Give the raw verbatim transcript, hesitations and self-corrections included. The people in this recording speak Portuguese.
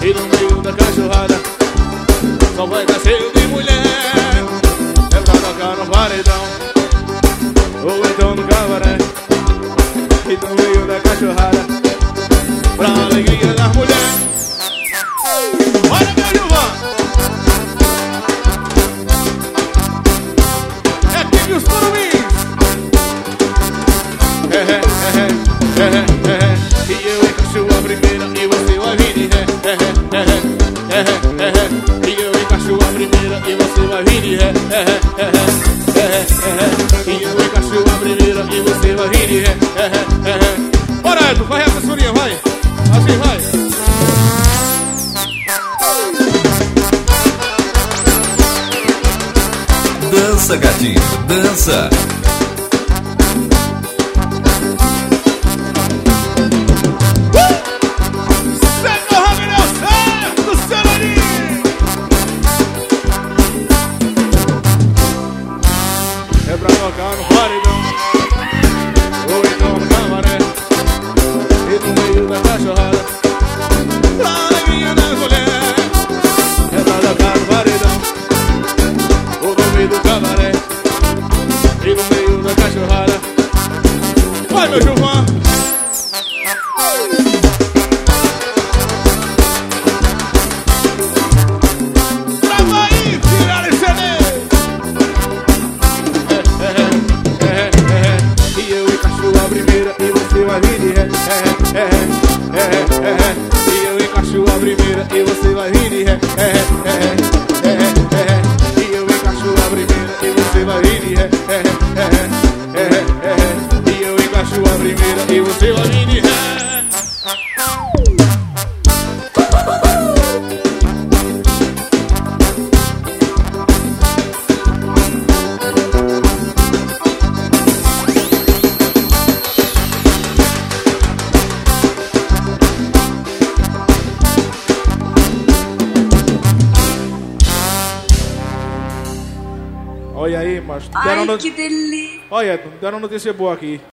E no meio da cachorrada só vai dar cheio de mulher. É pra tocar no paredão ou então no cabaré. E no meio da cachorrada, pra alegria das mulheres. Olha meu Gilvan, é aqui os curumins. É, é, é, é, é, é. E eu encaixo a primeira e você vai vir de ré. É, é, é, é, é, é. E eu encaixo a primeira e você vai vir de ré. É, é, é, é, é. E eu encaixo a primeira e você vai vir de ré. É, é, é. Bora, Edu, vai essa surinha, vai. Assim, vai. Dança, gatinho, dança. É pra tocar no paredão ou então no cabaré. E no meio da cachorrada, pra alegria das mulheres. É pra tocar no paredão ou no meio do cabaré. E no meio da cachorrada, vai meu Gilvan. Trava aí, filha de C D. A primeira e você vai vir de ré. É, é, é, é, é. E eu encaixo a primeira e você vai vir de ré. É, é, é, é, é. E eu encaixo a primeira e você vai vir de ré. É, é, é, é, é. E eu encaixo a primeira e você vai vir de ré. Olha aí, macho. Ai, Deram que delícia. Olha, deram notícia boa aqui.